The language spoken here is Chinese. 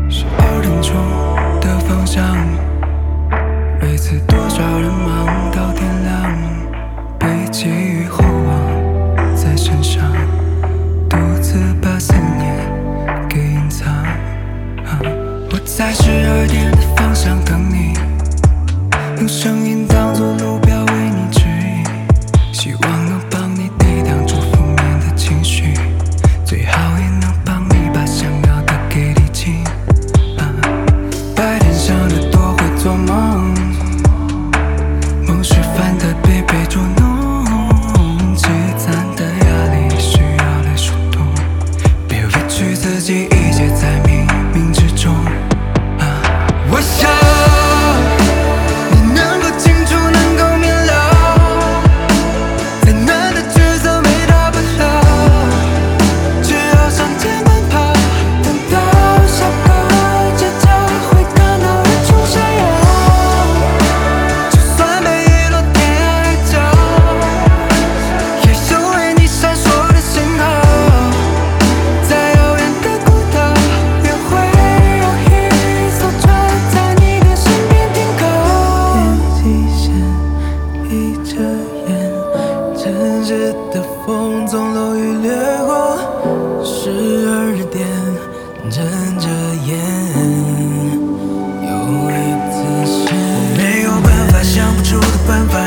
12点钟的方向，为此多少人忙到天亮，被寄予厚望在身上，独自把思念给隐藏。我在12点的方向等你，用声音当作路标为你指引，希望能帮你抵挡住负面的情绪，最好也能帮你把想要的给理清。白天想得多会做梦，梦时烦的别被捉弄，积攒的压力需要来疏通，别委屈自己，一切在冥冥之中。我想你能够清楚，能够明了，再难的抉择没大不了，只要向前奔跑，等到下个街角会看到日出闪耀。就算被遗落天涯海角，也有为你闪烁的信号，在遥远的孤岛，也会有一艘船在你的身边停靠。天际线闭着眼，城市的风从楼宇掠过，12点睁着眼，又一次我没有办法，想不出的办法，